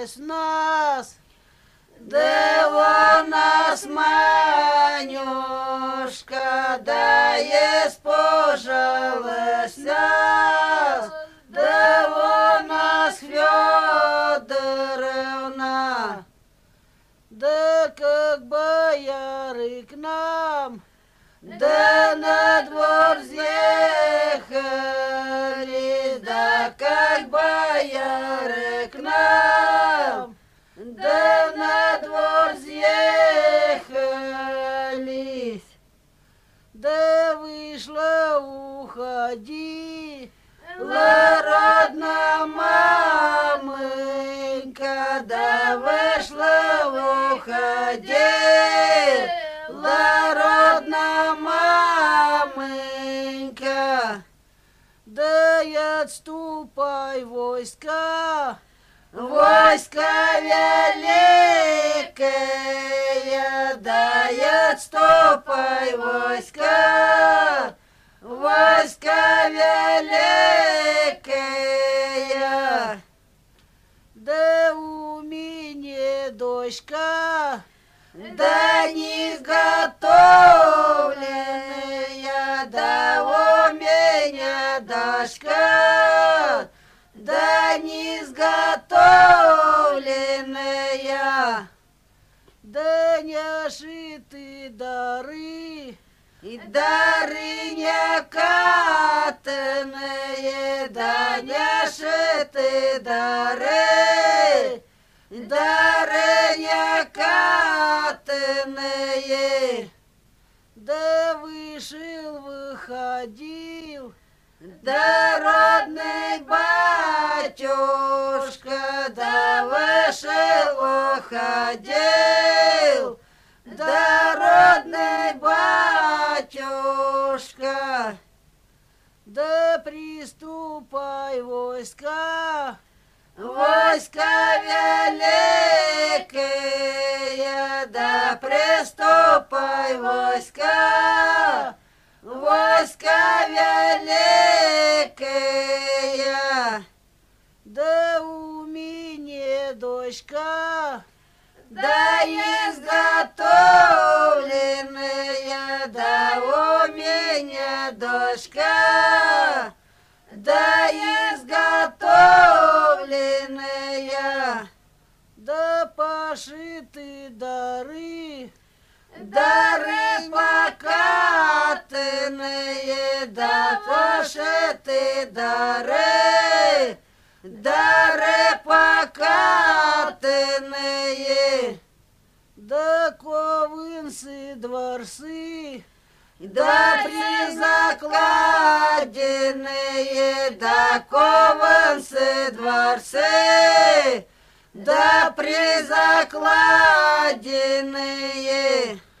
пожалость нас, да у нас Манюшка, да есть пожалость нас, да у нас Федоровна, да как бояры к нам, да на двор съехали, да как бояры к нам, да на двор съехались, да вышла уходи, родная мамонька, да вышла уходи, родная мамонька, да и отступай войска, войска великая, да и отступай войска, войска великая, да у меня дочка, да не готовленная, да у меня дочка, да не изготовленная, да не шиты дары, и дары не катанные, да не шиты дары, дары не катанные, да вышел, выходил, да родный батюшка, да вышел, выходил, да родный батюшка, да приступай войска, войска великая, да приступай войска, войска великая, да у меня дочка, да изготовленная, да у меня дочка, да изготовленная, да пошиты дары, дары покатанные, да пошиты дары, дары покатанные, да ковынцы дворцы, да призакладенные, да ковынцы дворцы, да призакладенные,